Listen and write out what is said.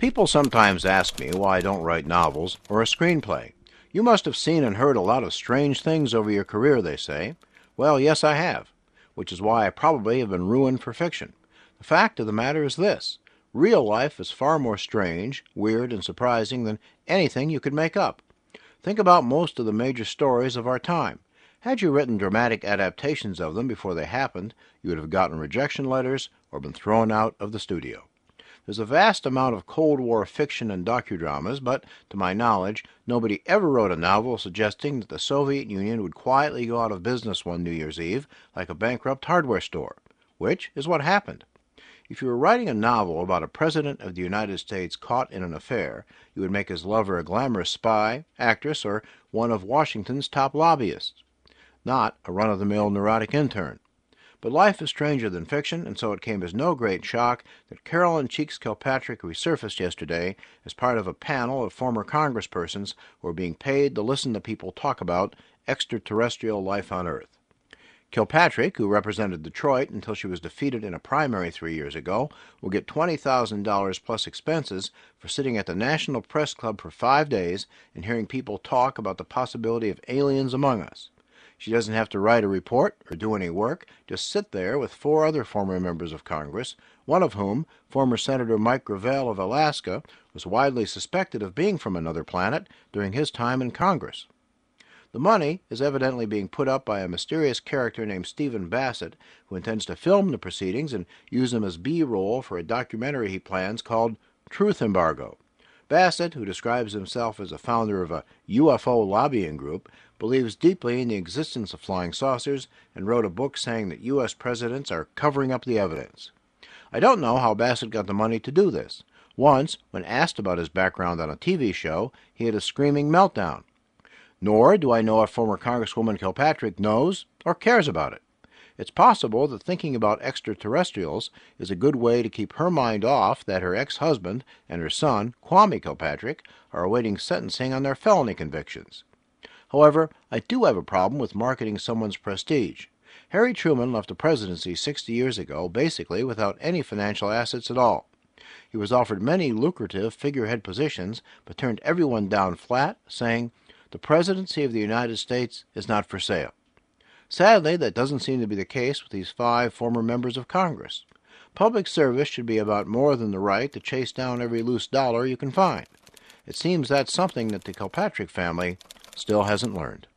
People sometimes ask me why I don't write novels or a screenplay. You must have seen and heard a lot of strange things over your career, they say. Well, yes, I have, which is why I probably have been ruined for fiction. The fact of the matter is this: real life is far more strange, weird, and surprising than anything you could make up. Think about most of the major stories of our time. Had you written dramatic adaptations of them before they happened, you would have gotten rejection letters or been thrown out of the studio. There's a vast amount of Cold War fiction and docudramas, but, to my knowledge, nobody ever wrote a novel suggesting that the Soviet Union would quietly go out of business one New Year's Eve like a bankrupt hardware store, which is what happened. If you were writing a novel about a president of the United States caught in an affair, you would make his lover a glamorous spy, actress, or one of Washington's top lobbyists, not a run-of-the-mill neurotic intern. But life is stranger than fiction, and so it came as no great shock that Carolyn Cheeks Kilpatrick resurfaced yesterday as part of a panel of former congresspersons who are being paid to listen to people talk about extraterrestrial life on Earth. Kilpatrick, who represented Detroit until she was defeated in a primary 3 years ago, will get $20,000 plus expenses for sitting at the National Press Club for 5 days and hearing people talk about the possibility of aliens among us. She doesn't have to write a report or do any work, just sit there with 4 other former members of Congress, one of whom, former Senator Mike Gravel of Alaska, was widely suspected of being from another planet during his time in Congress. The money is evidently being put up by a mysterious character named Stephen Bassett, who intends to film the proceedings and use them as B-roll for a documentary he plans called Truth Embargo. Bassett, who describes himself as a founder of a UFO lobbying group, believes deeply in the existence of flying saucers and wrote a book saying that U.S. presidents are covering up the evidence. I don't know how Bassett got the money to do this. Once, when asked about his background on a TV show, he had a screaming meltdown. Nor do I know if former Congresswoman Kilpatrick knows or cares about it. It's possible that thinking about extraterrestrials is a good way to keep her mind off that her ex-husband and her son, Kwame Kilpatrick, are awaiting sentencing on their felony convictions. However, I do have a problem with marketing someone's prestige. Harry Truman left the presidency 60 years ago basically without any financial assets at all. He was offered many lucrative figurehead positions, but turned everyone down flat, saying, "The presidency of the United States is not for sale." Sadly, that doesn't seem to be the case with these 5 former members of Congress. Public service should be about more than the right to chase down every loose dollar you can find. It seems that's something that the Kilpatrick family still hasn't learned.